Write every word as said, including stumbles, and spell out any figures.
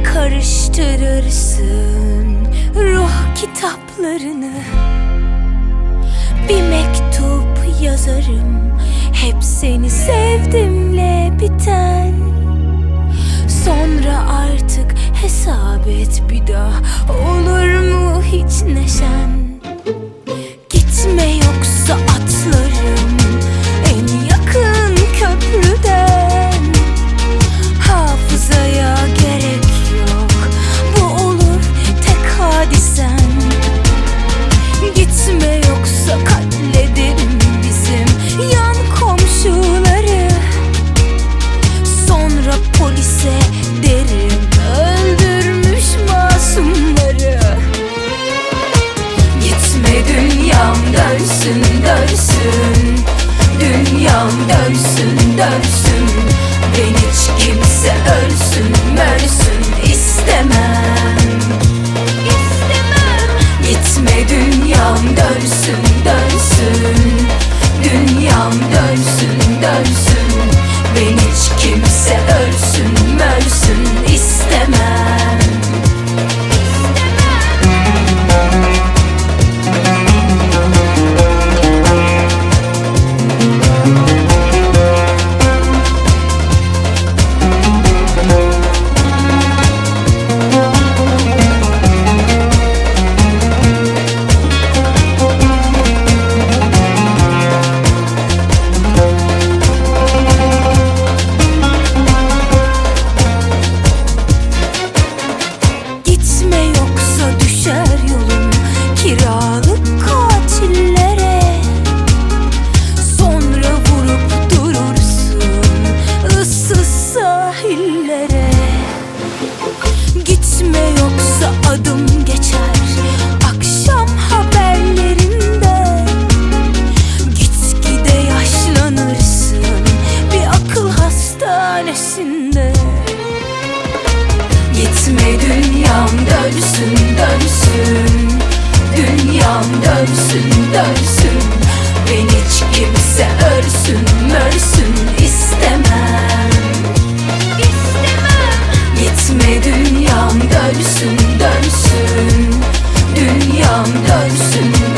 Karıştırırsın ruh kitaplarını, bir mektup yazarım, hep seni sevdimle biten. Sonra artık hesap et bir daha, olur mu hiç neşen? Gitme yoksa atlarım en yakın köprüden. Hafızaya gerek yok, bu olur tek hadisen. Gitme yoksa katlederim bizim yan komşuları. Sonra polise derim, öldürmüş masumları. Gitme dünyam dönsün dönsün, dünyam dönsün dönsün. Ben hiç kimse ölsün mörsün istemem, istemem. Gitme dünyam dönsün dönsün, dünyam dönsün dönsün. Ben hiç kimse ölsün mörsün istemem. Kiralık katillere, sonra vurup durursun ıssız sahillere. Gitme yoksa adım geçer akşam haberlerinde. Gitgide yaşlanırsın bir akıl hastanesinde. Gitme dünyam dönsün dönsün, dünyam dönsün dönsün. Ben hiç kimse ölsün mörsün istemem, istemem. Gitme dünyam dönsün dönsün, dünyam dönsün